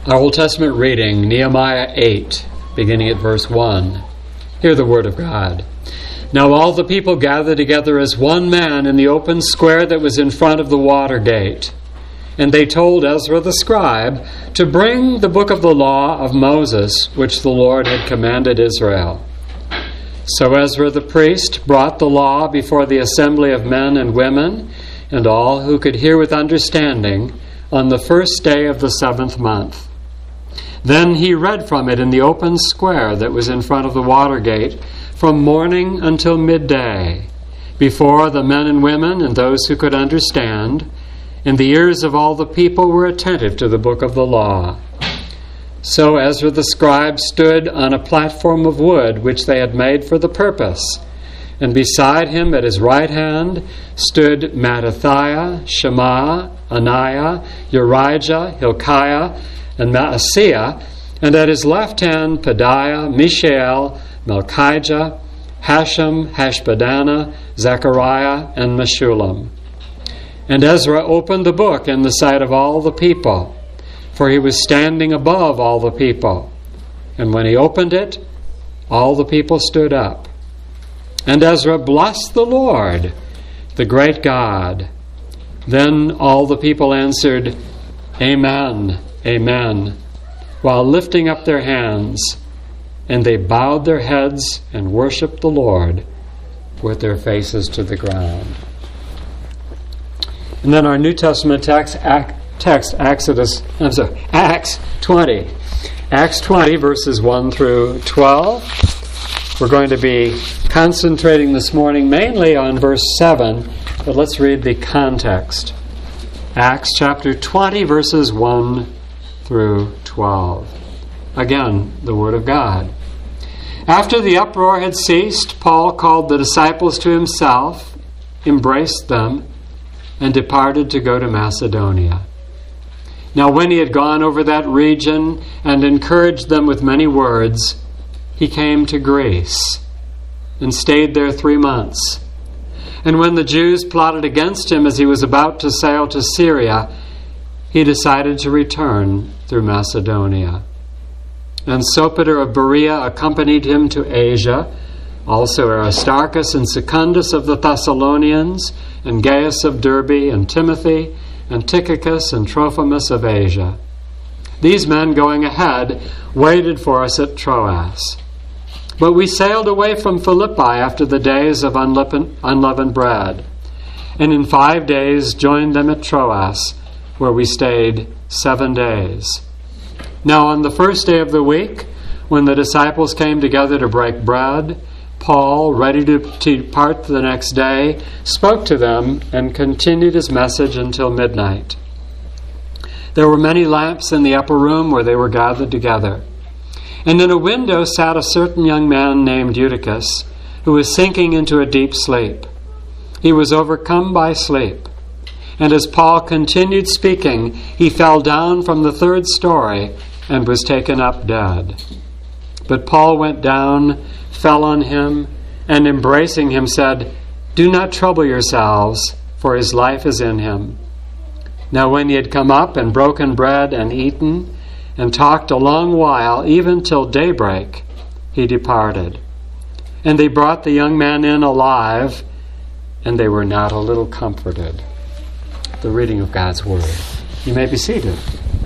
Our Old Testament reading, Nehemiah 8, beginning at verse 1. Hear the word of God. Now all the people gathered together as one man in the open square that was in front of the water gate. And they told Ezra the scribe to bring the book of the law of Moses, which the Lord had commanded Israel. So Ezra the priest brought the law before the assembly of men and women, and all who could hear with understanding, on the first day of the 7th month. Then he read from it in the open square that was in front of the water gate, from morning until midday, before the men and women and those who could understand, and the ears of all the people were attentive to the book of the law. So Ezra the scribe stood on a platform of wood which they had made for the purpose, and beside him at his right hand stood Mattithiah, Shema, Ananiah, Urijah, Hilkiah, and Maaseiah, and at his left hand Pedaiah, Mishael, Malchijah, Hashem, Hashbaddanah, Zechariah, and Meshullam. And Ezra opened the book in the sight of all the people, for he was standing above all the people. And when he opened it, all the people stood up. And Ezra blessed the Lord, the great God. Then all the people answered, Amen, Amen, while lifting up their hands, and they bowed their heads and worshipped the Lord with their faces to the ground. And then our New Testament text, Acts 20. Acts 20, verses 1 through 12. We're going to be concentrating this morning mainly on verse 7, but let's read the context. Acts chapter 20, verses 1 through 12. Again, the Word of God. After the uproar had ceased, Paul called the disciples to himself, embraced them, and departed to go to Macedonia. Now when he had gone over that region and encouraged them with many words, he came to Greece and stayed there 3 months. And when the Jews plotted against him as he was about to sail to Syria, he decided to return through Macedonia. And Sopater of Berea accompanied him to Asia, also Aristarchus and Secundus of the Thessalonians, and Gaius of Derbe, and Timothy, and Tychicus and Trophimus of Asia. These men, going ahead, waited for us at Troas. But we sailed away from Philippi after the days of unleavened bread, and in 5 days joined them at Troas, where we stayed 7 days. Now on the first day of the week, when the disciples came together to break bread, Paul, ready to depart the next day, spoke to them and continued his message until midnight. There were many lamps in the upper room where they were gathered together. And in a window sat a certain young man named Eutychus, who was sinking into a deep sleep. He was overcome by sleep. And as Paul continued speaking, he fell down from the 3rd story and was taken up dead. But Paul went down, fell on him, and embracing him said, Do not trouble yourselves, for his life is in him. Now when he had come up and broken bread and eaten, and talked a long while, even till daybreak, he departed. And they brought the young man in alive, and they were not a little comforted. The reading of God's Word. You may be seated.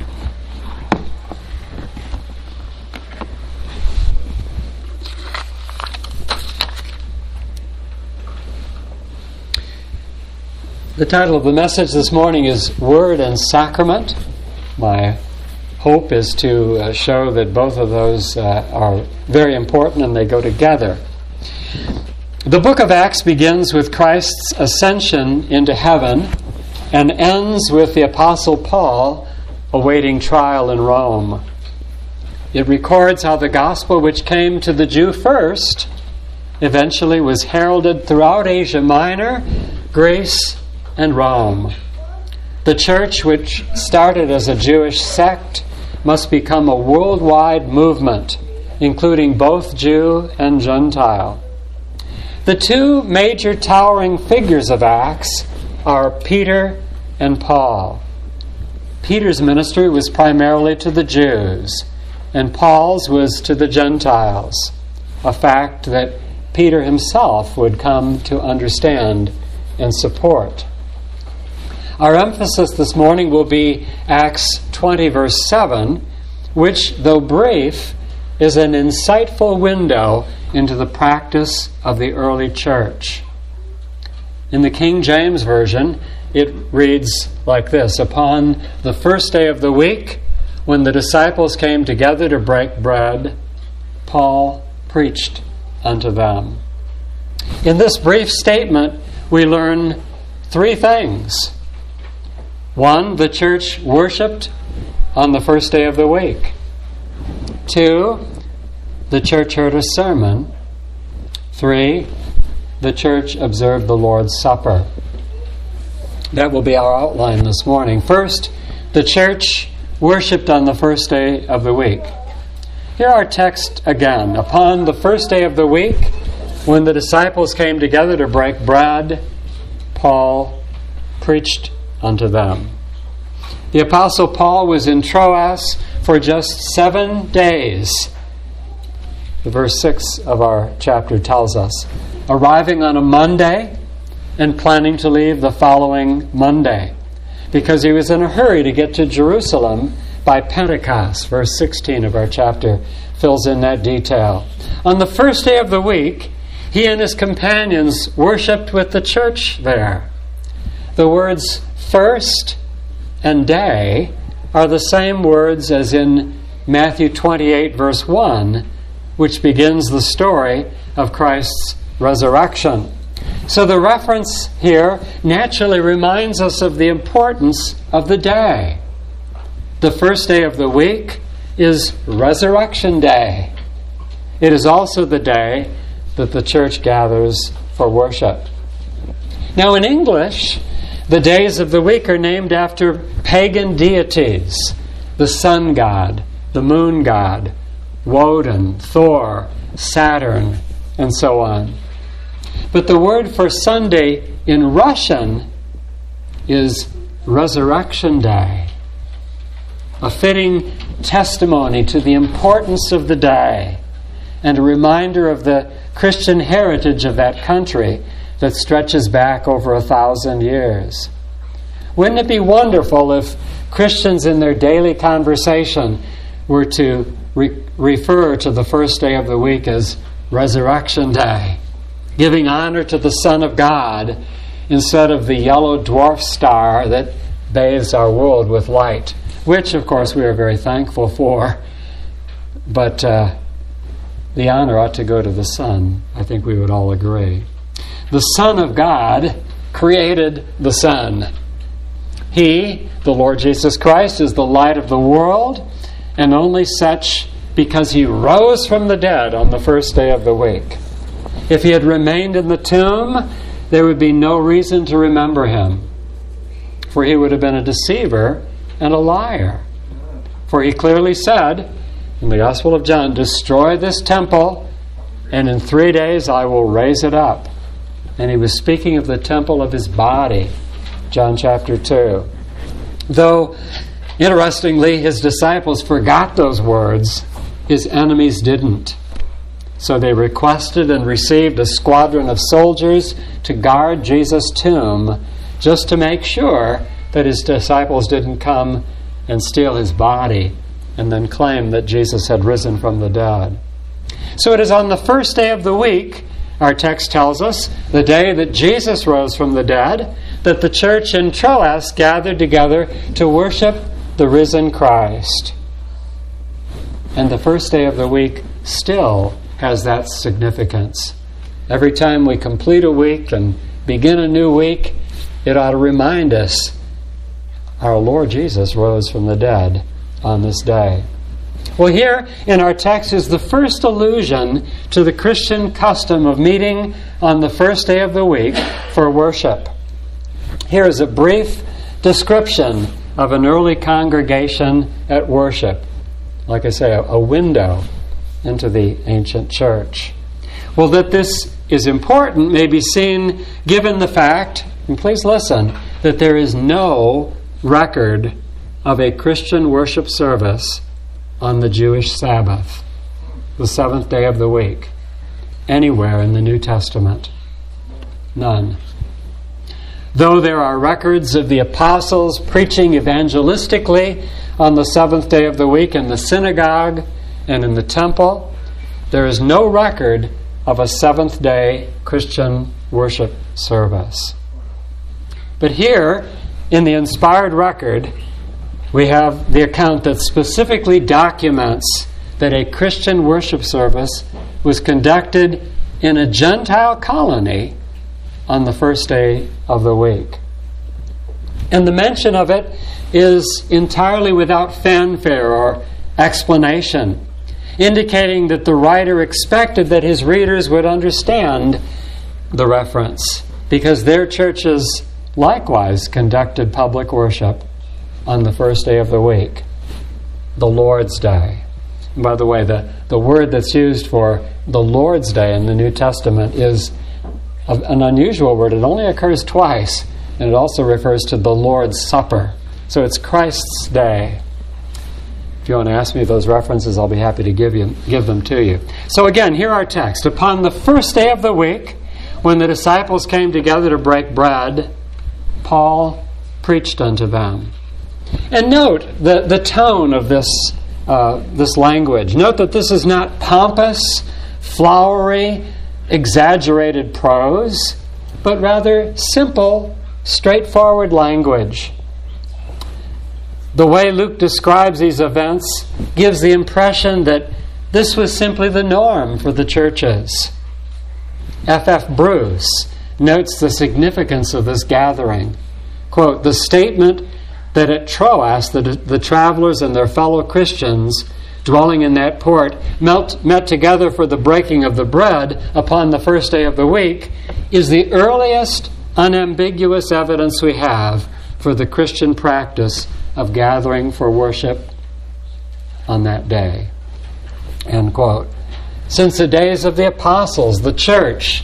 The title of the message this morning is Word and Sacrament. My hope is to show that both of those are very important and they go together. The book of Acts begins with Christ's ascension into heaven and ends with the Apostle Paul awaiting trial in Rome. It records how the gospel, which came to the Jew first, eventually was heralded throughout Asia Minor, Greece, and Rome. The church, which started as a Jewish sect, must become a worldwide movement, including both Jew and Gentile. The 2 major towering figures of Acts are Peter and Paul. Peter's ministry was primarily to the Jews, and Paul's was to the Gentiles, a fact that Peter himself would come to understand and support. Our emphasis this morning will be Acts 20, verse 7, which, though brief, is an insightful window into the practice of the early church. In the King James Version, it reads like this: Upon the first day of the week, when the disciples came together to break bread, Paul preached unto them. In this brief statement, we learn three things. One, the church worshipped on the first day of the week. Two, the church heard a sermon. Three, the church observed the Lord's Supper. That will be our outline this morning. First, the church worshipped on the first day of the week. Hear our text again. Upon the first day of the week, when the disciples came together to break bread, Paul preached unto them. The Apostle Paul was in Troas for just 7 days. Verse 6 of our chapter tells us, arriving on a Monday and planning to leave the following Monday, because he was in a hurry to get to Jerusalem by Pentecost. Verse 16 of our chapter fills in that detail. On the first day of the week, he and his companions worshipped with the church there. The words first and day are the same words as in Matthew 28, verse 1, which begins the story of Christ's resurrection. So the reference here naturally reminds us of the importance of the day. The first day of the week is Resurrection Day. It is also the day that the church gathers for worship. Now in English, the days of the week are named after pagan deities: the sun god, the moon god, Woden, Thor, Saturn, and so on. But the word for Sunday in Russian is Resurrection Day, a fitting testimony to the importance of the day and a reminder of the Christian heritage of that country that stretches back over 1,000 years. Wouldn't it be wonderful if Christians in their daily conversation were to refer to the first day of the week as Resurrection Day, giving honor to the Son of God instead of the yellow dwarf star that bathes our world with light, which, of course, we are very thankful for. But the honor ought to go to the sun. I think we would all agree. The Son of God created the sun. He, the Lord Jesus Christ, is the light of the world, and only such because he rose from the dead on the first day of the week. If he had remained in the tomb, there would be no reason to remember him, for he would have been a deceiver and a liar. For he clearly said in the Gospel of John, "Destroy this temple, and in 3 days I will raise it up." And he was speaking of the temple of his body, John chapter 2. Though, interestingly, his disciples forgot those words, his enemies didn't. So they requested and received a squadron of soldiers to guard Jesus' tomb, just to make sure that his disciples didn't come and steal his body and then claim that Jesus had risen from the dead. So it is on the first day of the week, our text tells us, the day that Jesus rose from the dead, that the church in Troas gathered together to worship the risen Christ. And the first day of the week still has that significance. Every time we complete a week and begin a new week, it ought to remind us our Lord Jesus rose from the dead on this day. Well, here in our text is the first allusion to the Christian custom of meeting on the first day of the week for worship. Here is a brief description of an early congregation at worship. Like I say, a window into the ancient church. Well, that this is important may be seen given the fact, and please listen, that there is no record of a Christian worship service on the Jewish Sabbath, the seventh day of the week, anywhere in the New Testament. None. Though there are records of the apostles preaching evangelistically on the seventh day of the week in the synagogue and in the temple, there is no record of a seventh-day Christian worship service. But here, in the inspired record, we have the account that specifically documents that a Christian worship service was conducted in a Gentile colony on the first day of the week. And the mention of it is entirely without fanfare or explanation, indicating that the writer expected that his readers would understand the reference, because their churches likewise conducted public worship on the first day of the week, the Lord's Day. And by the way, the word that's used for the Lord's Day in the New Testament is an unusual word. It only occurs twice, and it also refers to the Lord's Supper. So it's Christ's Day. If you want to ask me those references, I'll be happy to give them to you. So again, here our text. Upon the first day of the week, when the disciples came together to break bread, Paul preached unto them. And note the tone of this language. Note that this is not pompous, flowery, exaggerated prose, but rather simple, straightforward language. The way Luke describes these events gives the impression that this was simply the norm for the churches. F.F. Bruce notes the significance of this gathering. Quote, "The statement that at Troas the travelers and their fellow Christians dwelling in that port met together for the breaking of the bread upon the first day of the week is the earliest unambiguous evidence we have for the Christian practice of gathering for worship on that day." End quote. Since the days of the apostles, the church,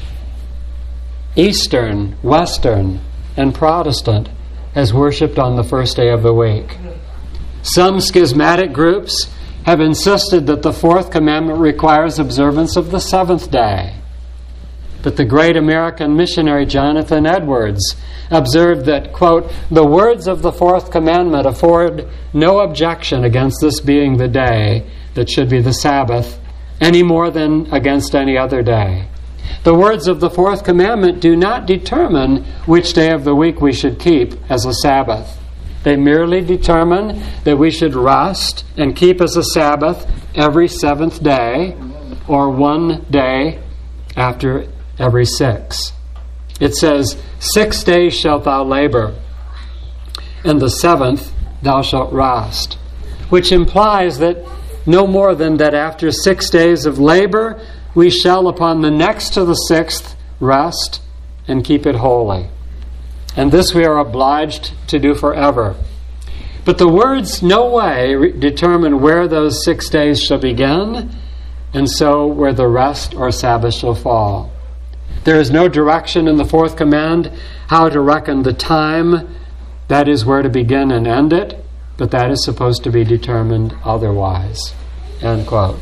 Eastern, Western, and Protestant, has worshipped on the first day of the week. Some schismatic groups have insisted that the fourth commandment requires observance of the seventh day. But the great American missionary Jonathan Edwards observed that, quote, "The words of the fourth commandment afford no objection against this being the day that should be the Sabbath, any more than against any other day. The words of the fourth commandment do not determine which day of the week we should keep as a Sabbath. They merely determine that we should rest and keep as a Sabbath every seventh day, or one day after every six. It says, 6 days shalt thou labor, and the seventh thou shalt rest," which implies that no more than that after 6 days of labor, we shall upon the next to the sixth rest and keep it holy. And this we are obliged to do forever. But the words no way determine where those 6 days shall begin, and so where the rest or Sabbath shall fall. There is no direction in the fourth command how to reckon the time, that is where to begin and end it, but that is supposed to be determined otherwise. End quote.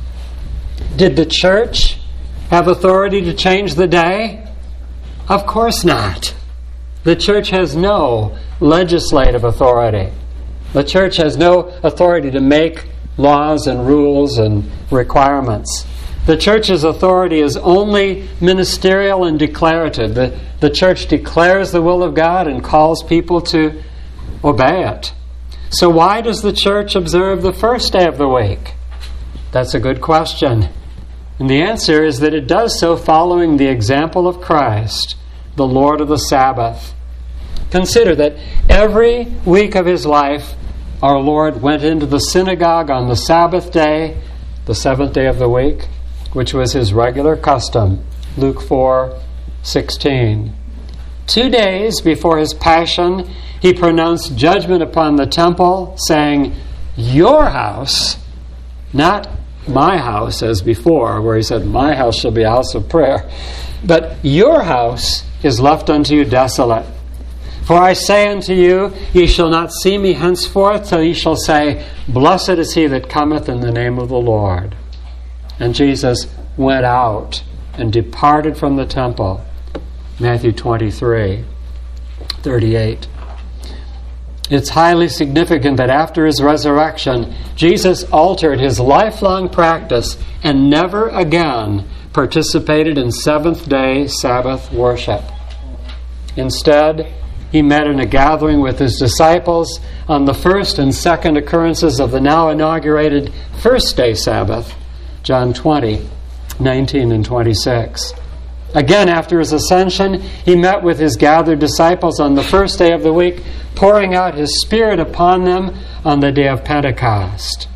Did the church have authority to change the day? Of course not. The church has no legislative authority. The church has no authority to make laws and rules and requirements. The church's authority is only ministerial and declarative. The church declares the will of God and calls people to obey it. So why does the church observe the first day of the week? That's a good question. And the answer is that it does so following the example of Christ, the Lord of the Sabbath. Consider that every week of his life, our Lord went into the synagogue on the Sabbath day, the seventh day of the week, which was his regular custom. Luke 4:16. 2 days before his passion, he pronounced judgment upon the temple, saying, "Your house," not my house as before, where he said, "My house shall be a house of prayer," but "your house is left unto you desolate. For I say unto you, ye shall not see me henceforth, till ye shall say, Blessed is he that cometh in the name of the Lord. And Jesus went out and departed from the temple. Matthew 23:38. It's highly significant that after his resurrection, Jesus altered his lifelong practice and never again participated in seventh-day Sabbath worship. Instead, he met in a gathering with his disciples on the first and second occurrences of the now inaugurated first-day Sabbath, John 20:19 and 26. Again, after his ascension, he met with his gathered disciples on the first day of the week, pouring out his Spirit upon them on the day of Pentecost.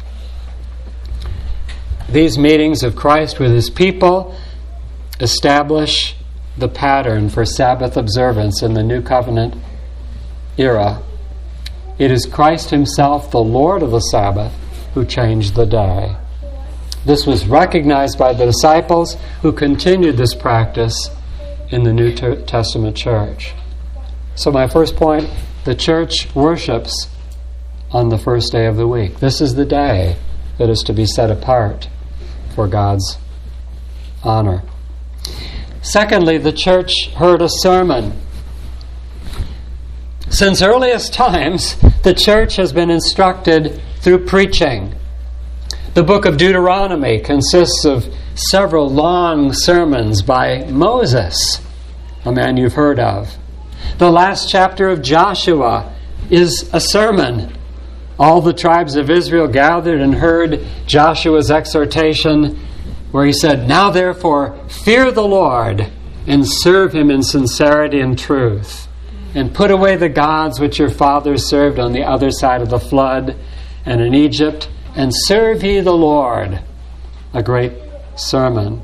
These meetings of Christ with his people establish the pattern for Sabbath observance in the New Covenant era. It is Christ himself, the Lord of the Sabbath, who changed the day. This was recognized by the disciples, who continued this practice in the New Testament church. So my first point, the church worships on the first day of the week. This is the day that is to be set apart for God's honor. Secondly, the church heard a sermon. Since earliest times, the church has been instructed through preaching. The book of Deuteronomy consists of several long sermons by Moses, a man you've heard of. The last chapter of Joshua is a sermon. All the tribes of Israel gathered and heard Joshua's exhortation, where he said, Now therefore fear the Lord, and serve him in sincerity and truth, and put away the gods which your fathers served on the other side of the flood and in Egypt, and serve ye the Lord. A great sermon.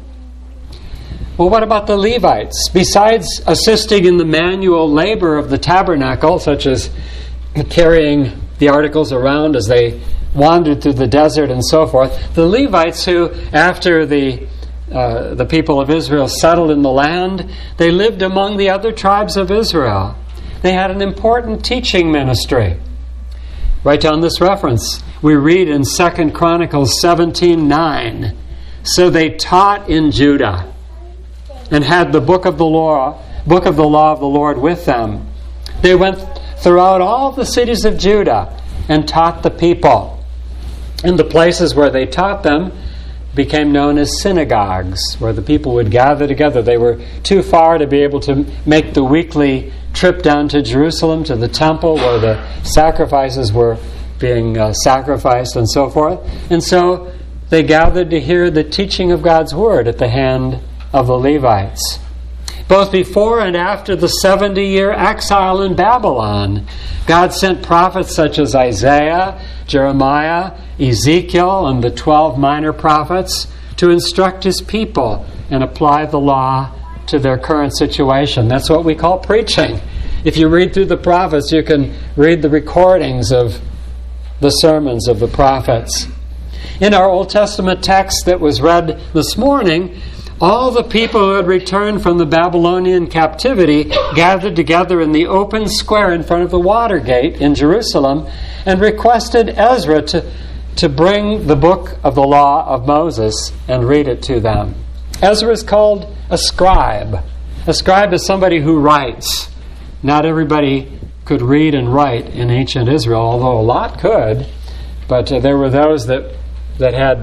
Well, what about the Levites? Besides assisting in the manual labor of the tabernacle, such as carrying the articles around as they wandered through the desert and so forth, the Levites, who, after the people of Israel settled in the land, they lived among the other tribes of Israel. They had an important teaching ministry. Write down this reference. We read in 2 Chronicles 17:9, So they taught in Judah, and had the book of the law of the Lord with them. They went throughout all the cities of Judah and taught the people. And the places where they taught them became known as synagogues, where the people would gather together. They were too far to be able to make the weekly trip down to Jerusalem, to the temple where the sacrifices were being sacrificed and so forth. And so they gathered to hear the teaching of God's Word at the hand of the Levites. Both before and after the 70-year exile in Babylon, God sent prophets such as Isaiah, Jeremiah, Ezekiel, and the 12 minor prophets to instruct his people and apply the law to their current situation. That's what we call preaching. If you read through the prophets, you can read the recordings of the sermons of the prophets. In our Old Testament text that was read this morning, all the people who had returned from the Babylonian captivity gathered together in the open square in front of the water gate in Jerusalem and requested Ezra to bring the book of the law of Moses and read it to them. Ezra is called a scribe. A scribe is somebody who writes. Not everybody could read and write in ancient Israel, although a lot could. But there were those that had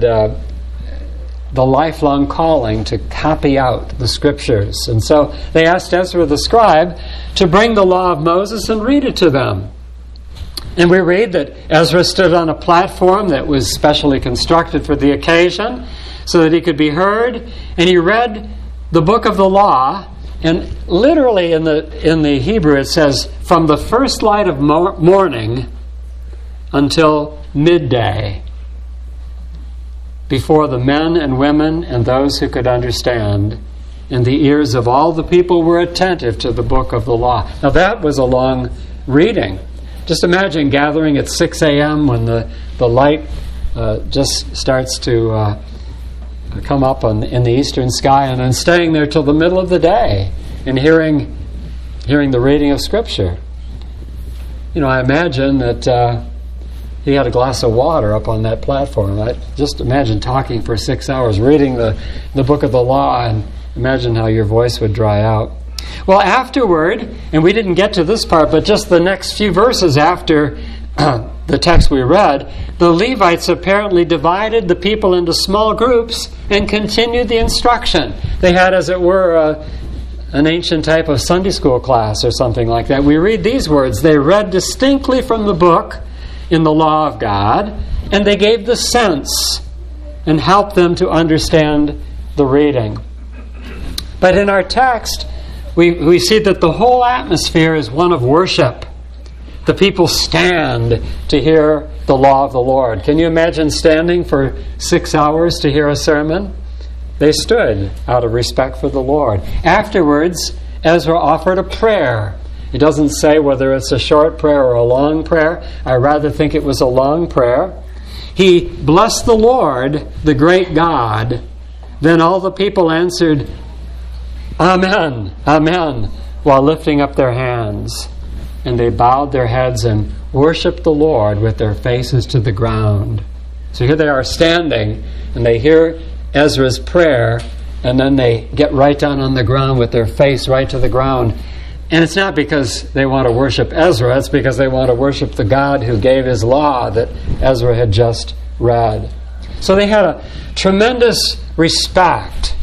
the lifelong calling to copy out the Scriptures. And so they asked Ezra the scribe to bring the law of Moses and read it to them. And we read that Ezra stood on a platform that was specially constructed for the occasion so that he could be heard, and he read the book of the law. And literally in the Hebrew it says, from the first light of morning until midday, before the men and women and those who could understand, and the ears of all the people were attentive to the book of the law. Now that was a long reading. Just imagine gathering at 6 a.m. when the light just starts to come up in the eastern sky, and then staying there till the middle of the day and hearing the reading of Scripture. I imagine that he had a glass of water up on that platform. I just imagine talking for 6 hours, reading the book of the law, and imagine how your voice would dry out. Well, afterward, and we didn't get to this part, but just the next few verses after the text we read, the Levites apparently divided the people into small groups and continued the instruction. They had, as it were, an ancient type of Sunday school class or something like that. We read these words: they read distinctly from the book in the law of God, and they gave the sense and helped them to understand the reading. But in our text, we see that the whole atmosphere is one of worship. The people stand to hear the law of the Lord. Can you imagine standing for 6 hours to hear a sermon? They stood out of respect for the Lord. Afterwards, Ezra offered a prayer. It doesn't say whether it's a short prayer or a long prayer. I rather think it was a long prayer. He blessed the Lord, the great God. Then all the people answered, Amen, Amen, while lifting up their hands. And they bowed their heads and worshiped the Lord with their faces to the ground. So here they are standing, and they hear Ezra's prayer, and then they get right down on the ground with their face right to the ground. And it's not because they want to worship Ezra, it's because they want to worship the God who gave his law that Ezra had just read. So they had a tremendous respect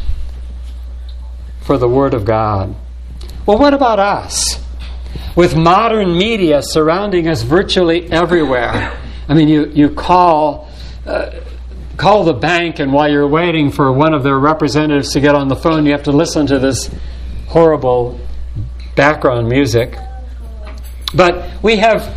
for the Word of God. Well, what about us? With modern media surrounding us virtually everywhere. I mean, you call the bank, and while you're waiting for one of their representatives to get on the phone, you have to listen to this horrible background music. But we have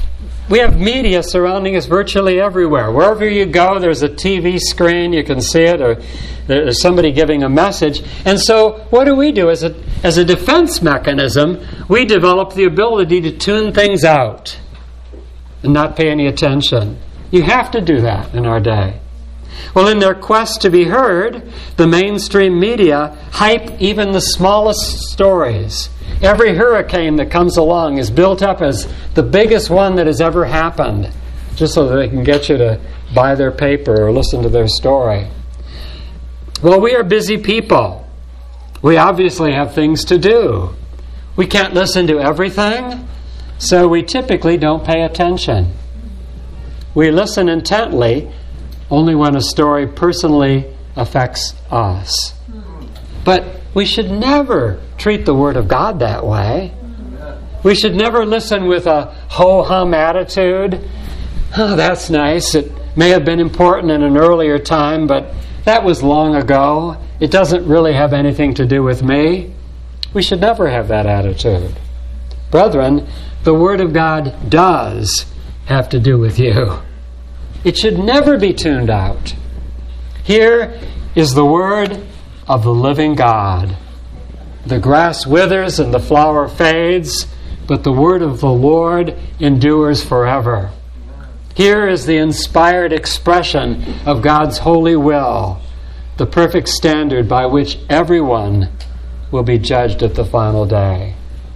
media surrounding us virtually everywhere. Wherever you go, there's a TV screen, you can see it, or there's somebody giving a message. And so what do? As a defense mechanism, we develop the ability to tune things out and not pay any attention. You have to do that in our day. Well, in their quest to be heard, the mainstream media hype even the smallest stories. Every hurricane that comes along is built up as the biggest one that has ever happened, just so that they can get you to buy their paper or listen to their story. Well, we are busy people. We obviously have things to do. We can't listen to everything, so we typically don't pay attention. We listen intently only when a story personally affects us. But we should never treat the Word of God that way. We should never listen with a ho-hum attitude. Oh, that's nice. It may have been important in an earlier time, but that was long ago. It doesn't really have anything to do with me. We should never have that attitude. Brethren, the Word of God does have to do with you. It should never be tuned out. Here is the Word of the living God. The grass withers and the flower fades, but the word of the Lord endures forever. Here is the inspired expression of God's holy will, the perfect standard by which everyone will be judged at the final day.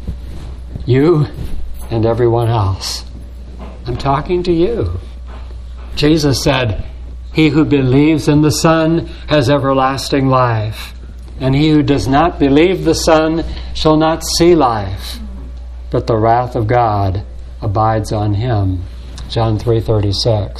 You and everyone else. I'm talking to you. Jesus said, "He who believes in the Son has everlasting life, and he who does not believe the Son shall not see life, but the wrath of God abides on him." John 3:36.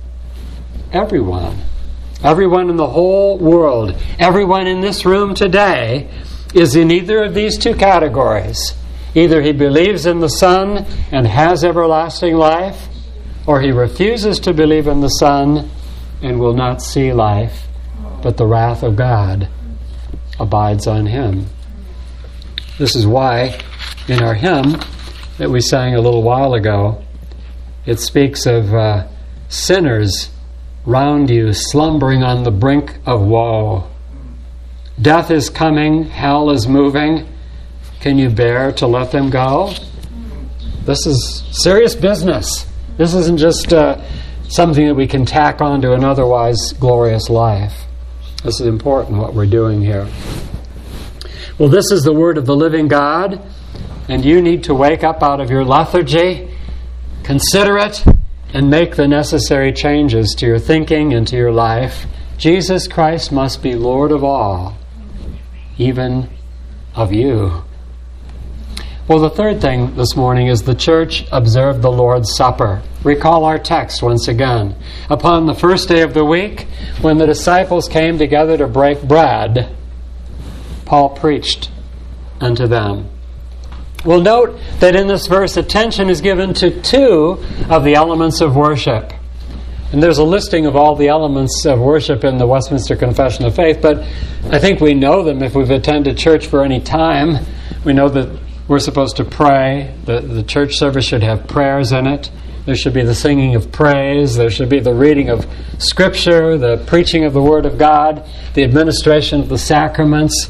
Everyone in the whole world, everyone in this room today is in either of these two categories. Either he believes in the Son and has everlasting life, or he refuses to believe in the Son and will not see life, but the wrath of God abides on him. This is why in our hymn that we sang a little while ago, it speaks of sinners round you slumbering on the brink of woe. Death is coming, hell is moving. Can you bear to let them go? This is serious business. This isn't just something that we can tack on to an otherwise glorious life. This is important what we're doing here. Well, this is the word of the living God, and you need to wake up out of your lethargy consider it and make the necessary changes to your thinking and to your life. Jesus Christ must be Lord of all, even of you. Well, the third thing this morning is the church observed the Lord's Supper. Recall our text once again. Upon the first day of the week, when the disciples came together to break bread, Paul preached unto them. Well, note that in this verse, attention is given to two of the elements of worship. And there's a listing of all the elements of worship in the Westminster Confession of Faith, but I think we know them if we've attended church for any time. We know that we're supposed to pray. The church service should have prayers in it. There should be the singing of praise. There should be the reading of Scripture, the preaching of the Word of God, the administration of the sacraments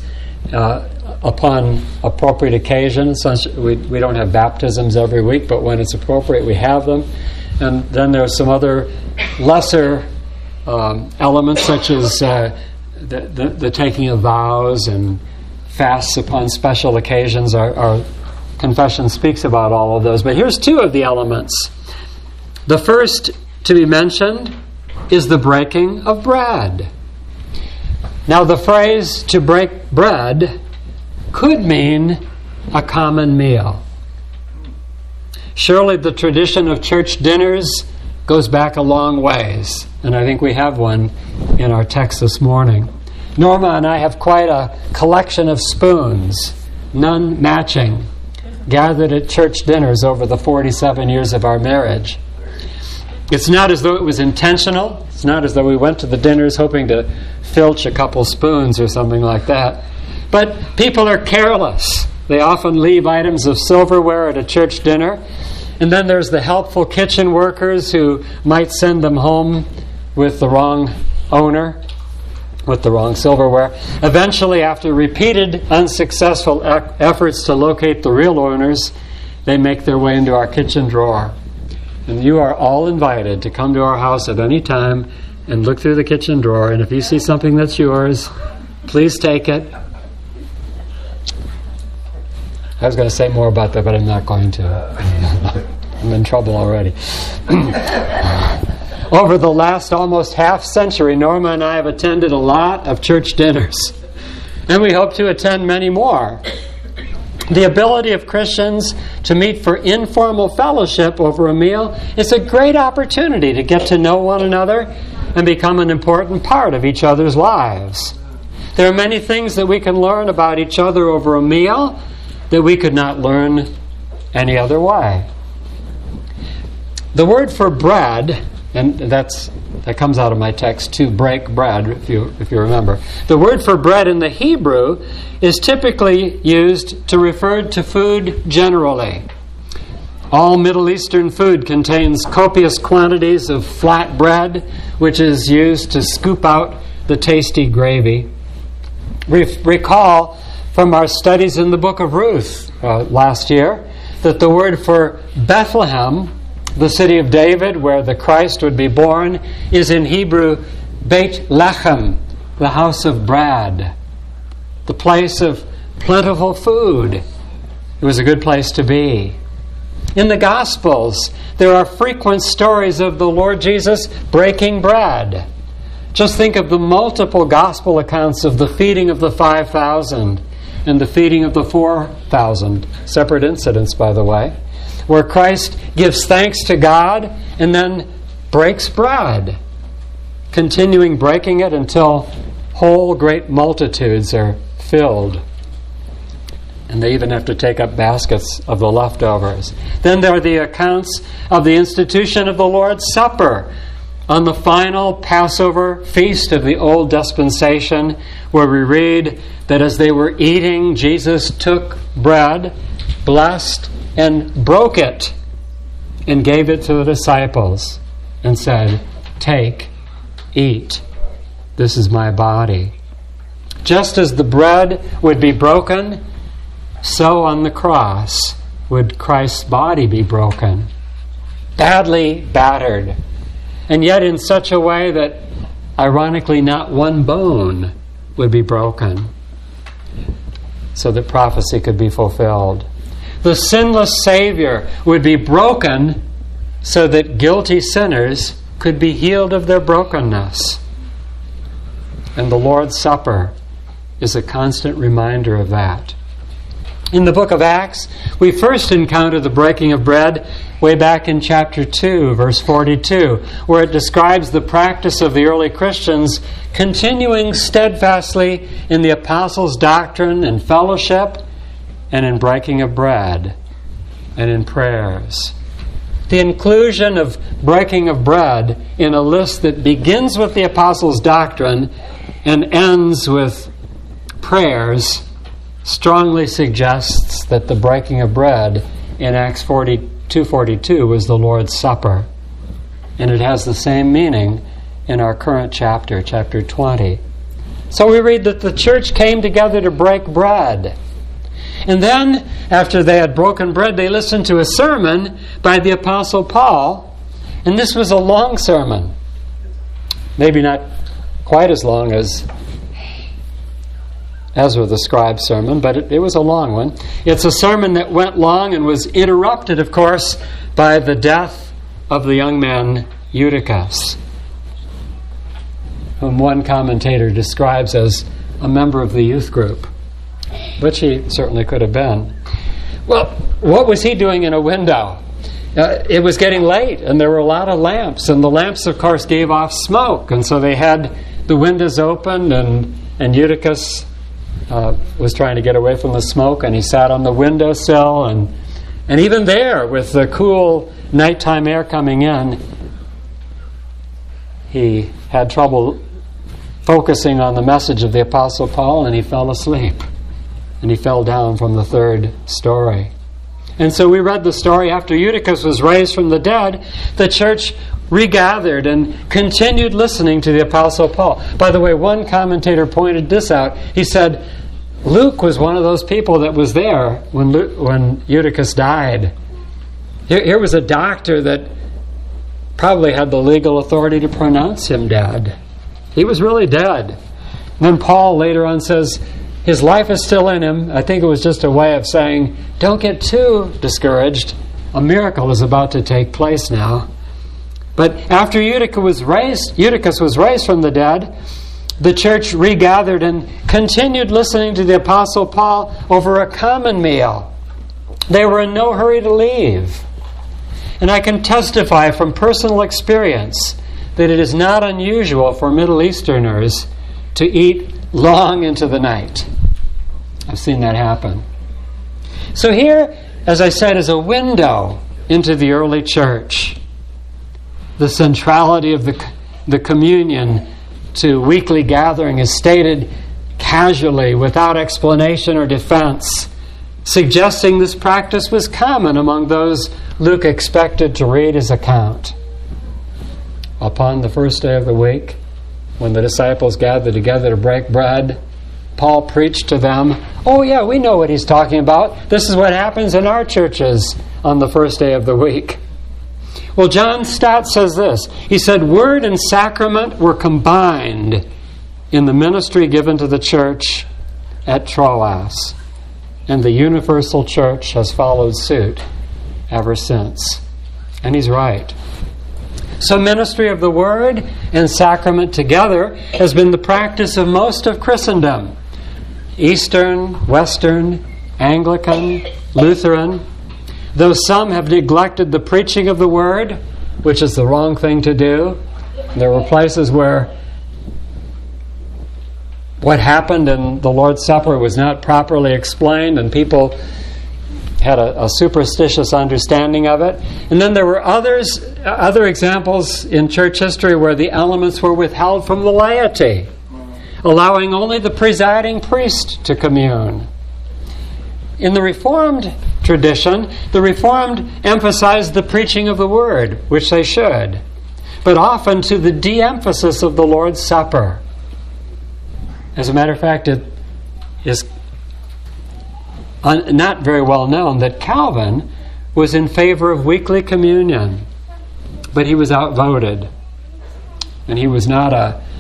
upon appropriate occasions. We don't have baptisms every week, but when it's appropriate, we have them. And then there's some other lesser elements, such as the taking of vows and fasts upon special occasions. Our confession speaks about all of those. But here's two of the elements. The first to be mentioned is the breaking of bread. Now, the phrase to break bread could mean a common meal. Surely the tradition of church dinners goes back a long ways, and I think we have one in our text this morning. Norma and I have quite a collection of spoons, none matching, gathered at church dinners over the 47 years of our marriage. It's not as though it was intentional. It's not as though we went to the dinners hoping to filch a couple spoons or something like that. But people are careless. They often leave items of silverware at a church dinner. And then there's the helpful kitchen workers who might send them home with the wrong owner, with the wrong silverware. Eventually, after repeated unsuccessful efforts to locate the real owners, they make their way into our kitchen drawer. And you are all invited to come to our house at any time and look through the kitchen drawer. And if you see something that's yours, please take it. I was going to say more about that, but I'm not going to. I'm in trouble already. Over the last almost half century, Norma and I have attended a lot of church dinners. And we hope to attend many more. The ability of Christians to meet for informal fellowship over a meal is a great opportunity to get to know one another and become an important part of each other's lives. There are many things that we can learn about each other over a meal that we could not learn any other way. The word for bread, and that comes out of my text, to break bread, if you remember. The word for bread in the Hebrew is typically used to refer to food generally. All Middle Eastern food contains copious quantities of flat bread, which is used to scoop out the tasty gravy. Recall from our studies in the book of Ruth last year that the word for Bethlehem, the city of David, where the Christ would be born, is in Hebrew Beit Lechem, the house of bread, the place of plentiful food. It was a good place to be. In the Gospels, there are frequent stories of the Lord Jesus breaking bread. Just think of the multiple Gospel accounts of the feeding of the 5,000 and the feeding of the 4,000, separate incidents, by the way, where Christ gives thanks to God and then breaks bread, continuing breaking it until whole great multitudes are filled. And they even have to take up baskets of the leftovers. Then there are the accounts of the institution of the Lord's Supper on the final Passover feast of the Old Dispensation, where we read that as they were eating, Jesus took bread, blessed, and broke it, and gave it to the disciples, and said, "Take, eat. This is my body." Just as the bread would be broken, so on the cross would Christ's body be broken, badly battered, and yet in such a way that, ironically, not one bone would be broken, so that prophecy could be fulfilled. The sinless Savior would be broken so that guilty sinners could be healed of their brokenness. And the Lord's Supper is a constant reminder of that. In the book of Acts, we first encounter the breaking of bread way back in chapter 2, verse 42, where it describes the practice of the early Christians continuing steadfastly in the apostles' doctrine and fellowship, and in breaking of bread, and in prayers. The inclusion of breaking of bread in a list that begins with the apostles' doctrine and ends with prayers strongly suggests that the breaking of bread in Acts 2:42 was the Lord's Supper. And it has the same meaning in our current chapter, chapter 20. So we read that the church came together to break bread. And then, after they had broken bread, they listened to a sermon by the Apostle Paul. And this was a long sermon. Maybe not quite as long as Ezra the scribe's sermon, but it was a long one. It's a sermon that went long and was interrupted, of course, by the death of the young man Eutychus, whom one commentator describes as a member of the youth group, which he certainly could have been. Well, what was he doing in a window? It was getting late, and there were a lot of lamps, and the lamps, of course, gave off smoke, and so they had the windows open, and Eutychus was trying to get away from the smoke, and he sat on the windowsill, and even there, with the cool nighttime air coming in, he had trouble focusing on the message of the Apostle Paul, and he fell asleep. And he fell down from the third story. And so we read the story after Eutychus was raised from the dead, the church regathered and continued listening to the Apostle Paul. By the way, one commentator pointed this out. He said, Luke was one of those people that was there when Eutychus died. Here was a doctor that probably had the legal authority to pronounce him dead. He was really dead. And then Paul later on says, his life is still in him. I think it was just a way of saying, don't get too discouraged. A miracle is about to take place now. But after Eutychus was raised from the dead, the church regathered and continued listening to the Apostle Paul over a common meal. They were in no hurry to leave. And I can testify from personal experience that it is not unusual for Middle Easterners to eat long into the night. I've seen that happen. So here, as I said, is a window into the early church. The centrality of the communion to weekly gathering is stated casually, without explanation or defense, suggesting this practice was common among those Luke expected to read his account. Upon the first day of the week, when the disciples gathered together to break bread, Paul preached to them. Oh yeah, we know what he's talking about. This is what happens in our churches on the first day of the week. Well, John Stott says this. He said, word and sacrament were combined in the ministry given to the church at Troas, and the universal church has followed suit ever since. And he's right. So ministry of the Word and sacrament together has been the practice of most of Christendom. Eastern, Western, Anglican, Lutheran. Though some have neglected the preaching of the Word, which is the wrong thing to do. There were places where what happened in the Lord's Supper was not properly explained, and people had a superstitious understanding of it. And then there were other examples in church history where the elements were withheld from the laity, allowing only the presiding priest to commune. In the Reformed tradition, the Reformed emphasized the preaching of the Word, which they should, but often to the de-emphasis of the Lord's Supper. As a matter of fact, it is not very well known that Calvin was in favor of weekly communion, but he was outvoted. And he was not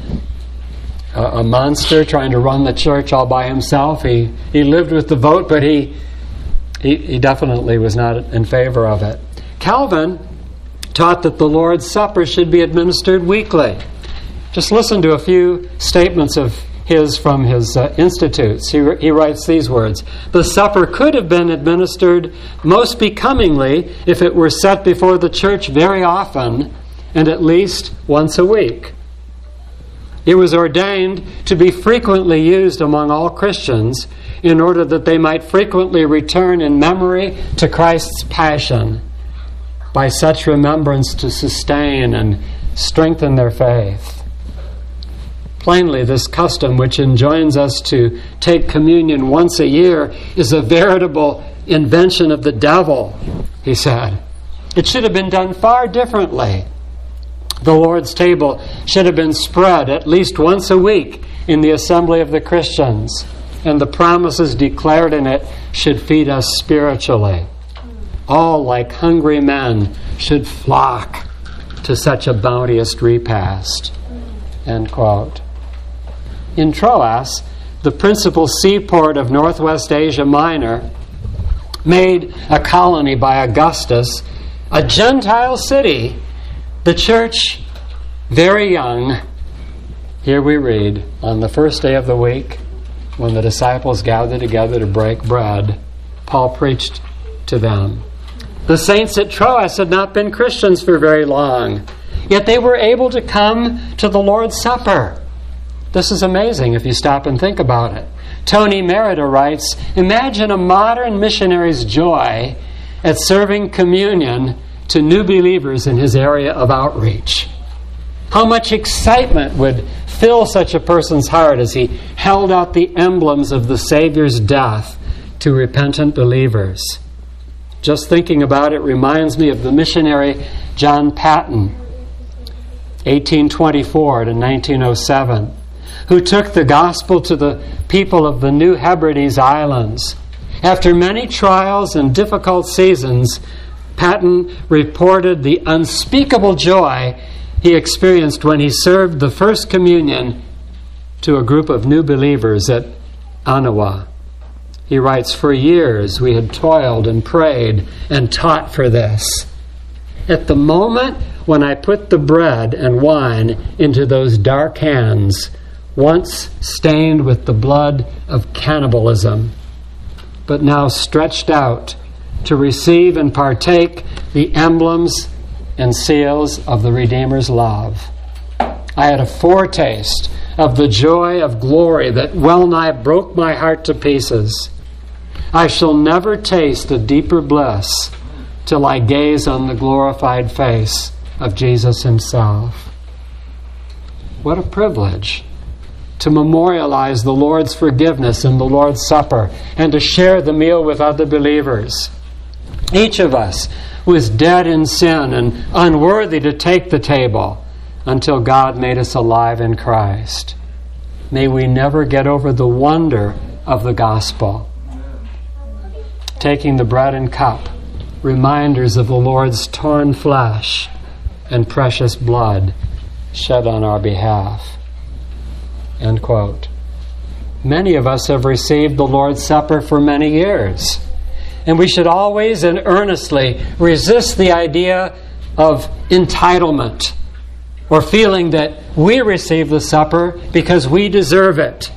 a monster trying to run the church all by himself. He lived with the vote, but he definitely was not in favor of it. Calvin taught that the Lord's Supper should be administered weekly. Just listen to a few statements of his from his institutes. He writes these words: "The supper could have been administered most becomingly if it were set before the church very often and at least once a week. It was ordained to be frequently used among all Christians in order that they might frequently return in memory to Christ's passion, by such remembrance to sustain and strengthen their faith." Plainly, this custom, which enjoins us to take communion once a year, is a veritable invention of the devil, he said. It should have been done far differently. The Lord's table should have been spread at least once a week in the assembly of the Christians, and the promises declared in it should feed us spiritually. All, like hungry men, should flock to such a bounteous repast. End quote. In Troas, the principal seaport of northwest Asia Minor, made a colony by Augustus, a Gentile city, the church, very young, here we read, on the first day of the week, when the disciples gathered together to break bread, Paul preached to them. The saints at Troas had not been Christians for very long, yet they were able to come to the Lord's Supper. This is amazing if you stop and think about it. Tony Merida writes, "Imagine a modern missionary's joy at serving communion to new believers in his area of outreach. How much excitement would fill such a person's heart as he held out the emblems of the Savior's death to repentant believers." Just thinking about it reminds me of the missionary John Paton, 1824 to 1907, who took the gospel to the people of the New Hebrides Islands. After many trials and difficult seasons, Paton reported the unspeakable joy he experienced when he served the first communion to a group of new believers at Anawa. He writes, "For years we had toiled and prayed and taught for this. At the moment when I put the bread and wine into those dark hands, once stained with the blood of cannibalism, but now stretched out to receive and partake the emblems and seals of the Redeemer's love, I had a foretaste of the joy of glory that well nigh broke my heart to pieces. I shall never taste a deeper bliss till I gaze on the glorified face of Jesus himself." What a privilege to memorialize the Lord's forgiveness in the Lord's Supper and to share the meal with other believers. Each of us was dead in sin and unworthy to take the table until God made us alive in Christ. May we never get over the wonder of the gospel. Taking the bread and cup, reminders of the Lord's torn flesh and precious blood shed on our behalf. End quote. Many of us have received the Lord's Supper for many years, and we should always and earnestly resist the idea of entitlement or feeling that we receive the supper because we deserve it.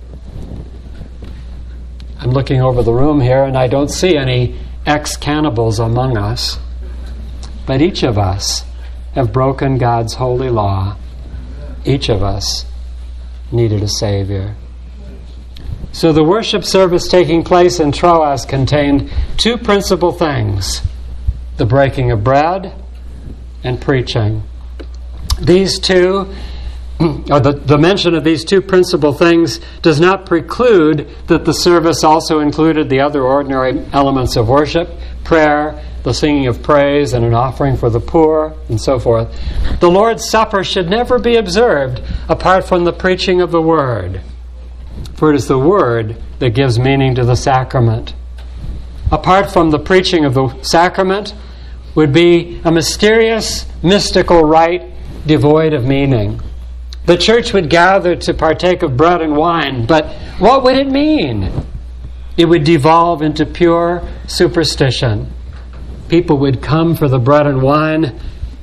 I'm looking over the room here and I don't see any ex-cannibals among us, but each of us have broken God's holy law. Each of us needed a Savior. So the worship service taking place in Troas contained two principal things: the breaking of bread and preaching. These two, or the mention of these two principal things, does not preclude that the service also included the other ordinary elements of worship: prayer, the singing of praise, and an offering for the poor, and so forth. The Lord's Supper should never be observed apart from the preaching of the Word, for it is the Word that gives meaning to the sacrament. Apart from the preaching of the sacrament would be a mysterious, mystical rite devoid of meaning. The church would gather to partake of bread and wine, but what would it mean? It would devolve into pure superstition. People would come for the bread and wine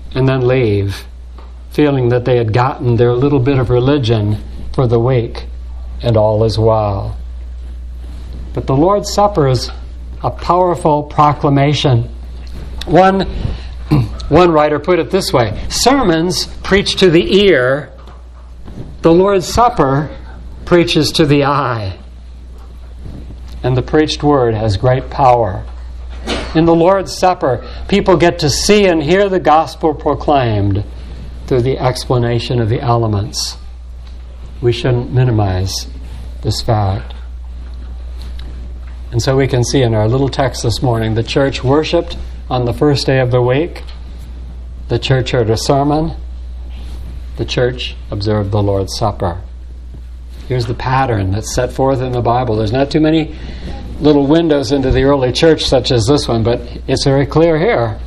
and then leave, feeling that they had gotten their little bit of religion for the week, and all is well. But the Lord's Supper is a powerful proclamation. One writer put it this way: sermons preach to the ear, the Lord's Supper preaches to the eye. And the preached word has great power. In the Lord's Supper, people get to see and hear the gospel proclaimed through the explanation of the elements. We shouldn't minimize this fact. And so we can see in our little text this morning, the church worshipped on the first day of the week. The church heard a sermon. The church observed the Lord's Supper. Here's the pattern that's set forth in the Bible. There's not too many little windows into the early church such as this one, but it's very clear here.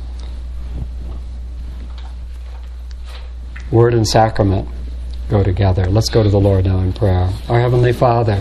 Word and sacrament go together. Let's go to the Lord now in prayer. Our Heavenly Father,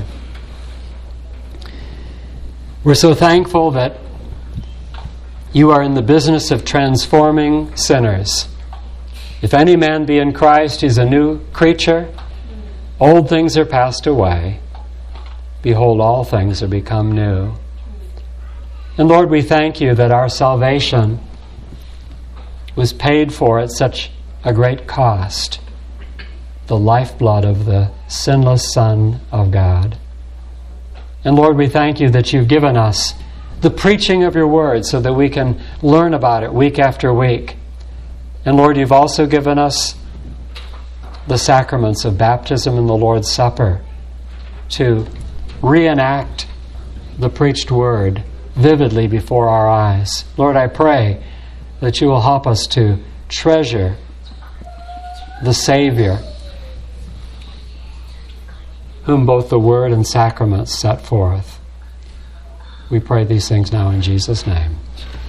we're so thankful that you are in the business of transforming sinners. If any man be in Christ, he's a new creature. Old things are passed away. Behold, all things are become new. And Lord, we thank you that our salvation was paid for at such a great cost. The lifeblood of the sinless Son of God. And Lord, we thank you that you've given us the preaching of your word so that we can learn about it week after week. And Lord, you've also given us the sacraments of baptism and the Lord's Supper to reenact the preached word vividly before our eyes. Lord, I pray that you will help us to treasure the Savior, whom both the word and sacraments set forth. We pray these things now in Jesus' name.